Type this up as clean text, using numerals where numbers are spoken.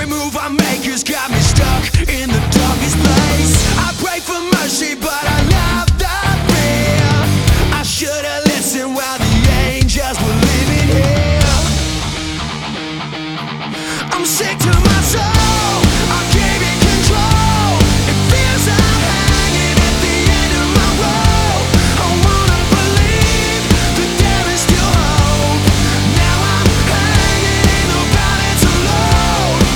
Every move I make has got me stuck in the darkest place. I pray for mercy, but